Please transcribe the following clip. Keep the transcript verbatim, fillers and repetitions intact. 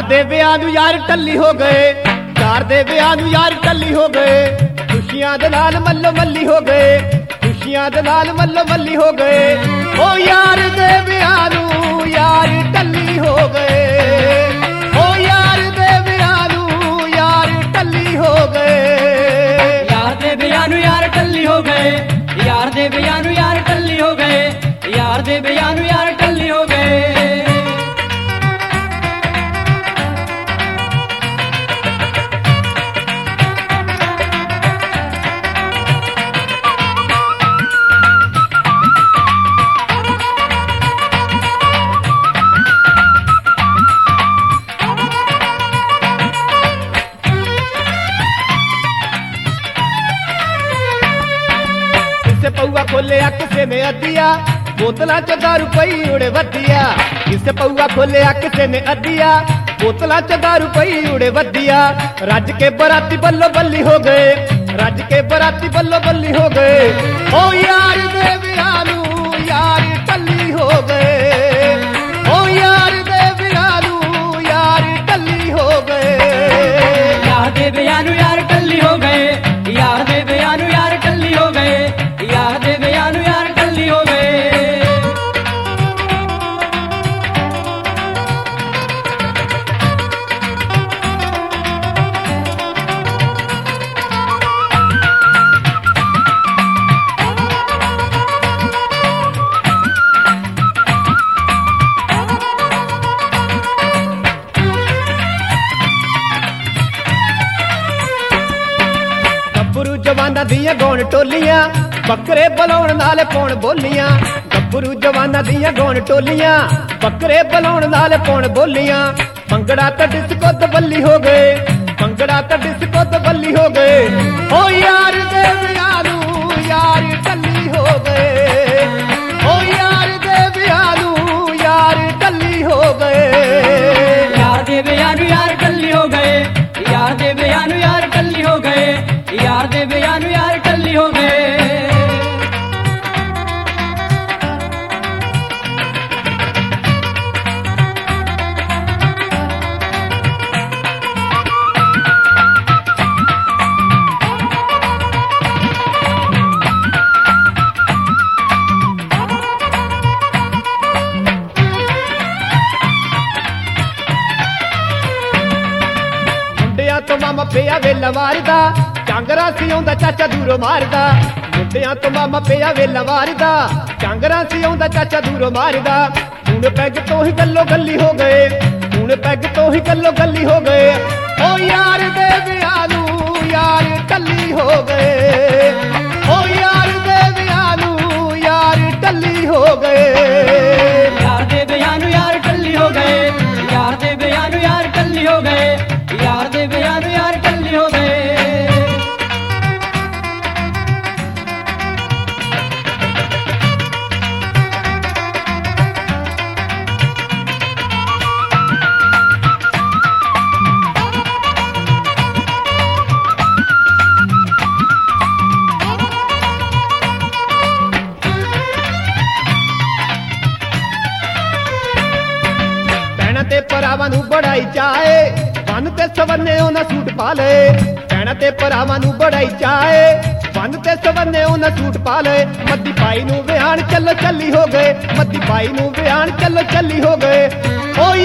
दे विआह नूं यार टल्ली हो गए, यार दे विआह नूं यार टल्ली हो गए, खुशियां दे नाल मल्लो मल्ली हो गए, खुशियां दे नाल मल्लो मल्ली हो गए। ओ यार दे विआह नूं यार टल्ली हो गए, ओ यार दे विआह नूं यार टल्ली हो गए, यार दे विआह नूं यार टल्ली हो गए, यार दे विआह नूं यार टल्ली हो गए, यार दे विआह नूं यार टल्ली हो गए। पौआ खोलिया किसे ने अदिया, बोतला च दारू पई उड़े वधिया, किसे पौआ खोलिया किसे ने अदिया, बोतला च दारू पई उड़े वधिया। रज के बराती बल्लो बल्ली हो गए, रज के बराती बल्लो बल्ली हो गए। ओ यार दे विआह नूं यार टल्ली हो गए, ओ यार दे विआह नूं यार टल्ली हो गए, यार दे विआह नूं यार टल्ली हो गए, यार दे विआह नूं यार टल्ली हो गए, यार दे विआह नूं यार टल्ली हो गए। गब्बरू जवाना दियां गौण टोलियां, बकरे बलाउण नाल पौण बोलियां, गब्बरू जवाना दियां गौण टोलियां, बकरे बलाउण नाल पौण बोलियां। भंगड़ा ते डिस्को ते बल्ली हो गए, भंगड़ा ते डिस्को ते बल्ली हो गए। ओ यार दे विआह नूं यार टल्ली हो गए, ओ यार दे विआह नूं यार टल्ली हो गए, यार दे विआह नूं यार टल्ली हो गए, यार दे विआह नूं यार टल्ली हो गए, यार दे विआह नूं यार टल्ली हो गए। मुंडिया तो मामा पिया वेला मारदा, चांगरा सी आउंदा चाचा दूरों मारदा। मुंडिया तो मामा पिया वेला मारदा, चांगरा सी आउंदा चाचा दूरों मारदा। हूण पैग तो ही गल्लो गल्ली हो गए, हूण पैग तो ही गल्लो गल्ली हो गए। ओ यार दे विआह नूं यार टल्ली हो गए, ओ यार दे विआह नूं यार टल्ली हो गए, यार दे विआह नूं यार टल्ली हो गए, यार दे विआह नूं यार टल्ली हो गए, यार दे विआह नूं यार टल्ली हो गए। भैणां ते भरावां नूं बड़ाई चाहे, बन ते सवन्ने उन्हां सूट पा लए। भैणां ते भरावां नूं बड़ाई चाहे, बन ते सवन्ने उन्हां सूट पा लए। मद्दी पाई नूं विहाण चलो चली हो गए, मद्दी पाई नूं विहाण चलो चली हो गए। ओ